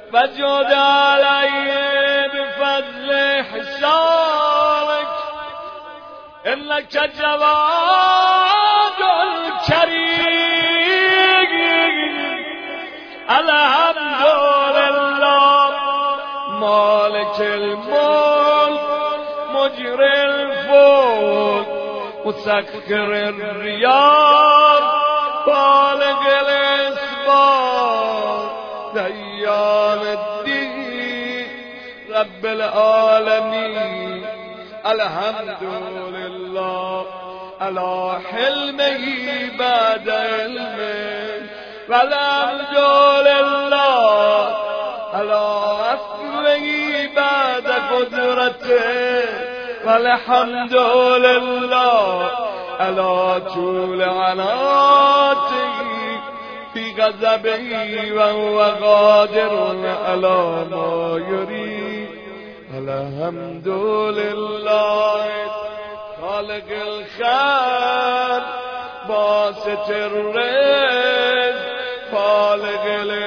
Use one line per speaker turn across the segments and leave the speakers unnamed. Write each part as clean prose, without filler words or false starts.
فجد علي بفضل حسانك إنك جواد الكريم الحمد لله مالك الملك مجري الفلك مسخر الرياح خالق الاسباب ديان الدين رب العالمين الحمد لله على حلمه بعد علمه والحمد لله على عفوه بعد قدرته والحمد لله على طول عناته في غضبه وهو قادر على ما يريد الحمد لله خالق الخير باسط الرزق خالق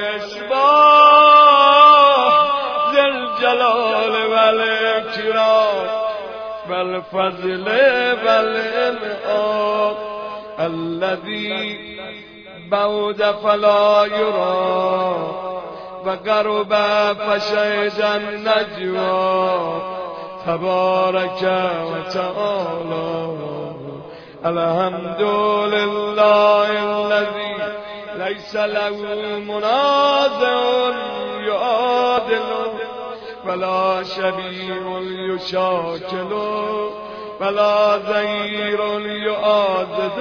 الاشباح ذي الجلال والاكرام والفضل والإنعام الذي بعد فلا يرى وقرب فشهد النجوى تبارك وتعالى الحمد لله الذي ليس له منازع يعادل ولا شبيه يشاكل ولا ظهير يعاضد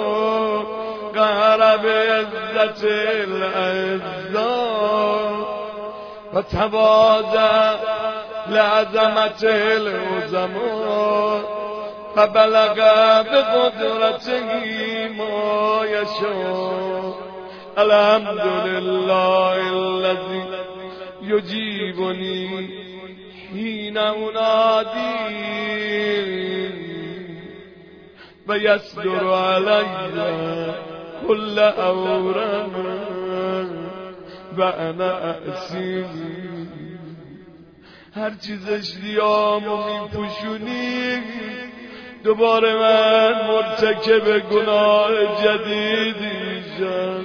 قهر بعزة الأعزاء وتواضع لعظمة العظماء فبلغ بقدرته ما يشاء الحمد لله الذي يجيبني حين أنادي ويصدر علي كل أورم وأنا أسيني هر چیزش لیامو میپوشونی دوباره من مرتکب گناه جدیدی شدم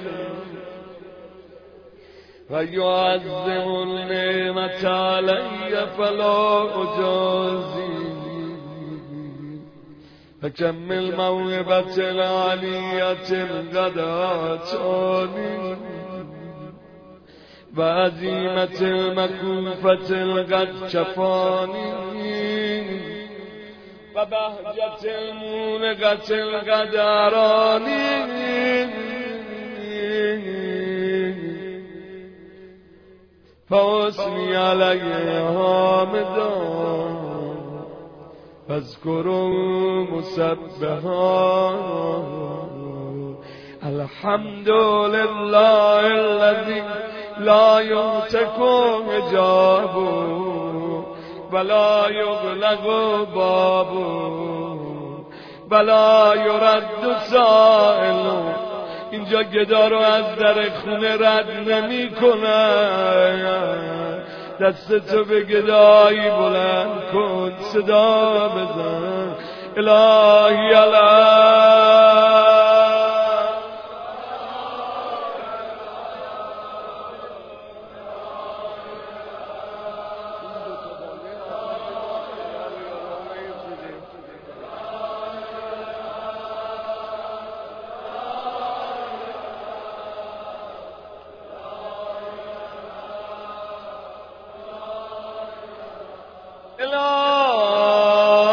و یعظم النعمت علی فلا اجازی فکمل موهبت العلیت قد آتانی و عظیمت المکوفت القد کفانی و بهجت المونقت القد ارانی فاسمی علیه حامدان فاذکروا مسبحان الحمد لله الذي لا يهتك حجابه ولا يغلق بابه ولا يرد سائل اینجا گدا رو از در خونه رد نمی کنه دستتو به گدایی بلند کن صدا بزن الهی الهی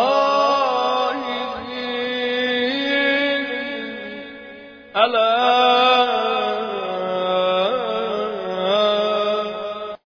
ألا